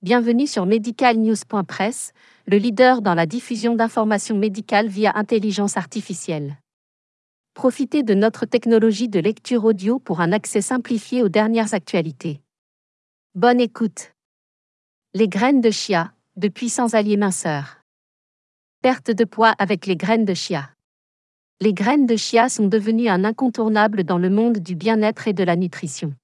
Bienvenue sur medicalnews.press, le leader dans la diffusion d'informations médicales via intelligence artificielle. Profitez de notre technologie de lecture audio pour un accès simplifié aux dernières actualités. Bonne écoute. Les graines de chia, de puissants alliés minceurs. Perte de poids avec les graines de chia. Les graines de chia sont devenues un incontournable dans le monde du bien-être et de la nutrition.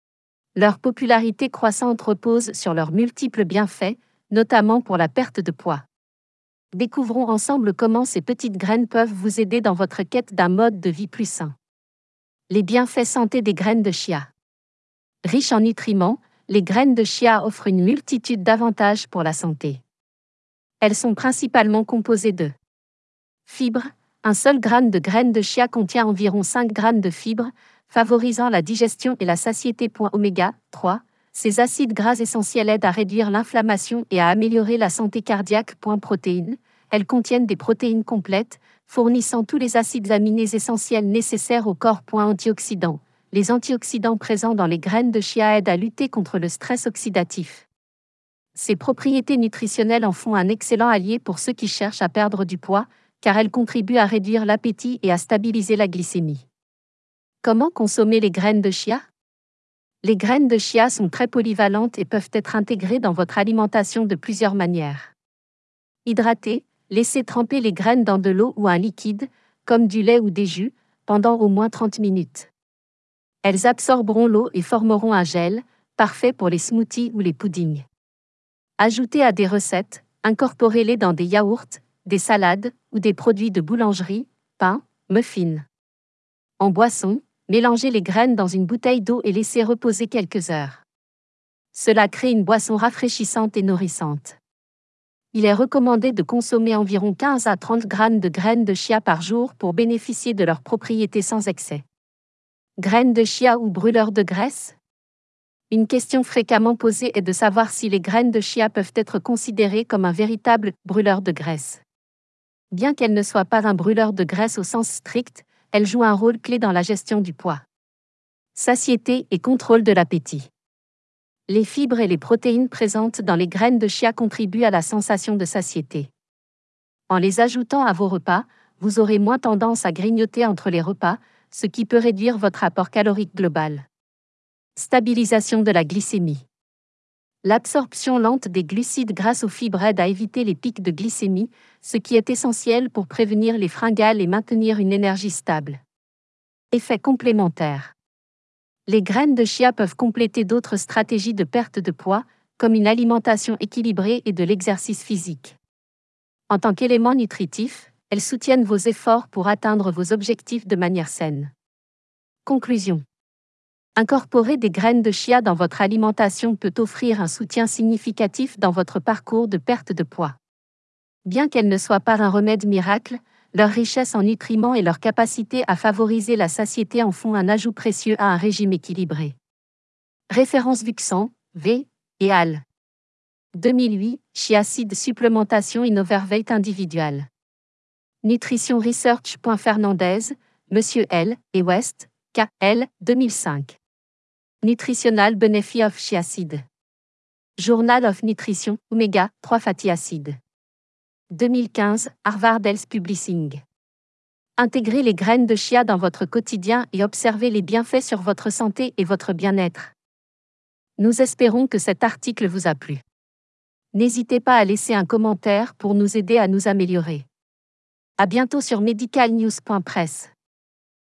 Leur popularité croissante repose sur leurs multiples bienfaits, notamment pour la perte de poids. Découvrons ensemble comment ces petites graines peuvent vous aider dans votre quête d'un mode de vie plus sain. Les bienfaits santé des graines de chia. Riches en nutriments, les graines de chia offrent une multitude d'avantages pour la santé. Elles sont principalement composées de fibres. Un seul gramme de graines de chia contient environ 5 grammes de fibres, favorisant la digestion et la satiété. Oméga 3. Ces acides gras essentiels aident à réduire l'inflammation et à améliorer la santé cardiaque. Protéines. Elles contiennent des protéines complètes, fournissant tous les acides aminés essentiels nécessaires au corps. Antioxydants. Les antioxydants présents dans les graines de chia aident à lutter contre le stress oxydatif. Ces propriétés nutritionnelles en font un excellent allié pour ceux qui cherchent à perdre du poids, car elles contribuent à réduire l'appétit et à stabiliser la glycémie. Comment consommer les graines de chia? Les graines de chia sont très polyvalentes et peuvent être intégrées dans votre alimentation de plusieurs manières. Hydrater, laissez tremper les graines dans de l'eau ou un liquide, comme du lait ou des jus, pendant au moins 30 minutes. Elles absorberont l'eau et formeront un gel, parfait pour les smoothies ou les puddings. Ajoutez à des recettes, incorporez-les dans des yaourts, des salades ou des produits de boulangerie, pain, muffins. En boisson, mélangez les graines dans une bouteille d'eau et laissez reposer quelques heures. Cela crée une boisson rafraîchissante et nourrissante. Il est recommandé de consommer environ 15 à 30 grammes de graines de chia par jour pour bénéficier de leurs propriétés sans excès. Graines de chia ou brûleurs de graisse? Une question fréquemment posée est de savoir si les graines de chia peuvent être considérées comme un véritable brûleur de graisse. Bien qu'elle ne soit pas un brûleur de graisse au sens strict, elle joue un rôle clé dans la gestion du poids. Satiété et contrôle de l'appétit. Les fibres et les protéines présentes dans les graines de chia contribuent à la sensation de satiété. En les ajoutant à vos repas, vous aurez moins tendance à grignoter entre les repas, ce qui peut réduire votre apport calorique global. Stabilisation de la glycémie. L'absorption lente des glucides grâce aux fibres aide à éviter les pics de glycémie, ce qui est essentiel pour prévenir les fringales et maintenir une énergie stable. Effet complémentaire. Les graines de chia peuvent compléter d'autres stratégies de perte de poids, comme une alimentation équilibrée et de l'exercice physique. En tant qu'élément nutritif, elles soutiennent vos efforts pour atteindre vos objectifs de manière saine. Conclusion. Incorporer des graines de chia dans votre alimentation peut offrir un soutien significatif dans votre parcours de perte de poids. Bien qu'elles ne soient pas un remède miracle, leur richesse en nutriments et leur capacité à favoriser la satiété en font un ajout précieux à un régime équilibré. Référence Vuxan, V. et al. 2008, Chia Seed supplémentation Innovervate individual. Nutrition Research. Fernandez, Monsieur L. et West, K. L. 2005. Nutritional Benefit of Chia Seed. Journal of Nutrition, Oméga 3 Fatty Acid. 2015, Harvard Health Publishing. Intégrez les graines de chia dans votre quotidien et observez les bienfaits sur votre santé et votre bien-être. Nous espérons que cet article vous a plu. N'hésitez pas à laisser un commentaire pour nous aider à nous améliorer. À bientôt sur medicalnews.press.